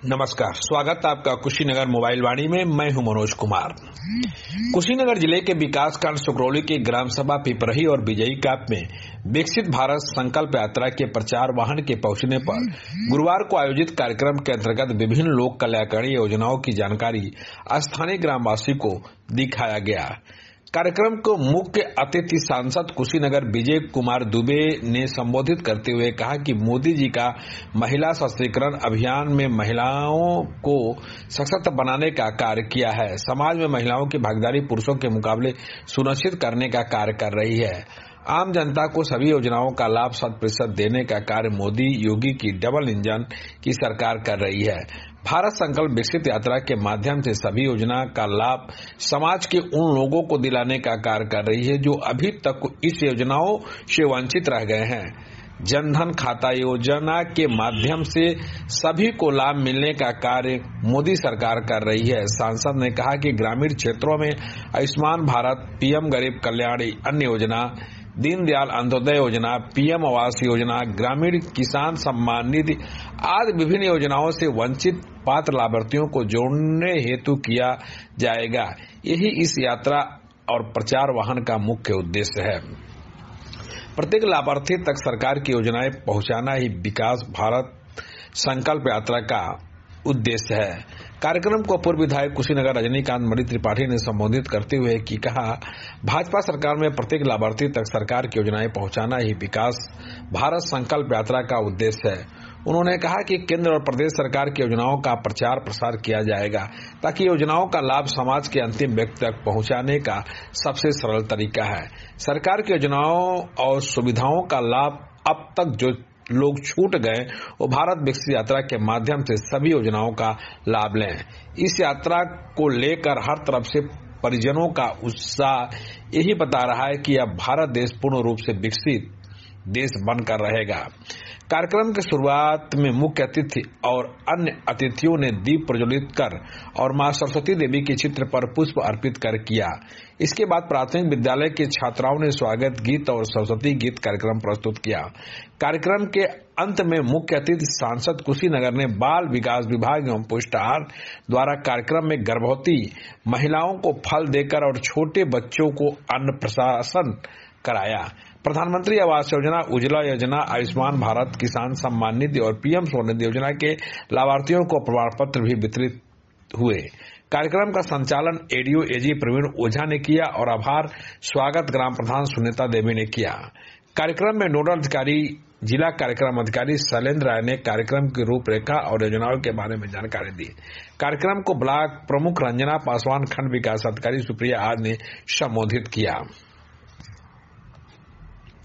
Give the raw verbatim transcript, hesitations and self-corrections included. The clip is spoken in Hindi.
नमस्कार, स्वागत आपका कुशीनगर मोबाइल वाणी में। मैं हूं मनोज कुमार। कुशीनगर जिले के विकासखंड सुकरौली के ग्राम सभा पिपरही और विजयी कैंप में विकसित भारत संकल्प यात्रा के प्रचार वाहन के पहुंचने पर गुरुवार को आयोजित कार्यक्रम के अंतर्गत विभिन्न लोक कल्याणकारी योजनाओं की जानकारी स्थानीय ग्रामवासी को दिखाया गया। कार्यक्रम को मुख्य अतिथि सांसद कुशीनगर विजय कुमार दुबे ने संबोधित करते हुए कहा कि मोदी जी का महिला सशक्तिकरण अभियान में महिलाओं को सशक्त बनाने का कार्य किया है। समाज में महिलाओं की भागीदारी पुरुषों के मुकाबले सुनिश्चित करने का कार्य कर रही है। आम जनता को सभी योजनाओं का लाभ शत प्रतिशत देने का कार्य मोदी योगी की डबल इंजन की सरकार कर रही है। भारत संकल्प विकसित यात्रा के माध्यम से सभी योजना का लाभ समाज के उन लोगों को दिलाने का कार्य कर रही है जो अभी तक इस योजनाओं से वंचित रह गए हैं। जनधन खाता योजना के माध्यम से सभी को लाभ मिलने का कार्य मोदी सरकार कर रही है। सांसद ने कहा कि ग्रामीण क्षेत्रों में आयुष्मान भारत, पीएम गरीब कल्याण अन्न योजना, दीनदयाल अंत्योदय योजना, पीएम आवास योजना, ग्रामीण किसान सम्मान निधि आदि विभिन्न योजनाओं से वंचित पात्र लाभार्थियों को जोड़ने हेतु किया जाएगा। यही इस यात्रा और प्रचार वाहन का मुख्य उद्देश्य है। प्रत्येक लाभार्थी तक सरकार की योजनाएं पहुंचाना ही विकास भारत संकल्प यात्रा का उद्देश्य है। कार्यक्रम को पूर्व विधायक कुशीनगर रजनीकांत मणि त्रिपाठी ने संबोधित करते हुए की कहा, भाजपा सरकार में प्रत्येक लाभार्थी तक सरकार की योजनाएं पहुंचाना ही विकास भारत संकल्प यात्रा का उद्देश्य है। उन्होंने कहा कि केंद्र और प्रदेश सरकार की योजनाओं का प्रचार प्रसार किया जाएगा ताकि योजनाओं का लाभ समाज के अंतिम व्यक्ति तक पहुंचाने का सबसे सरल तरीका है। सरकार की योजनाओं और सुविधाओं का लाभ अब तक जो लोग छूट गए वो भारत विकसित यात्रा के माध्यम से सभी योजनाओं का लाभ लें। इस यात्रा को लेकर हर तरफ से परिजनों का उत्साह यही बता रहा है कि अब भारत देश पूर्ण रूप से विकसित देश बनकर रहेगा। कार्यक्रम की शुरुआत में मुख्य अतिथि और अन्य अतिथियों ने दीप प्रज्वलित कर और मां सरस्वती देवी के चित्र पर पुष्प अर्पित कर किया। इसके बाद प्राथमिक विद्यालय के छात्राओं ने स्वागत गीत और सरस्वती गीत कार्यक्रम प्रस्तुत किया। कार्यक्रम के अंत में मुख्य अतिथि सांसद कुशीनगर ने बाल विकास विभाग एवं पुष्टाहार द्वारा कार्यक्रम में गर्भवती महिलाओं को फल देकर और छोटे बच्चों को अन्न प्रशासन कराया। प्रधानमंत्री आवास योजना, उज्ज्वला योजना, आयुष्मान भारत, किसान सम्मान निधि और पीएम स्वनिधि योजना के लाभार्थियों को प्रमाण पत्र भी वितरित हुए। कार्यक्रम का संचालन एडीओ एजी प्रवीण ओझा ने किया और आभार स्वागत ग्राम प्रधान सुनीता देवी ने किया। कार्यक्रम में नोडल अधिकारी जिला कार्यक्रम अधिकारी शैलेंद्र राय ने कार्यक्रम की रूपरेखा और योजनाओं के बारे में जानकारी दी। कार्यक्रम को ब्लॉक प्रमुख रंजना पासवान, खंड विकास अधिकारी सुप्रिया आदि ने संबोधित किया।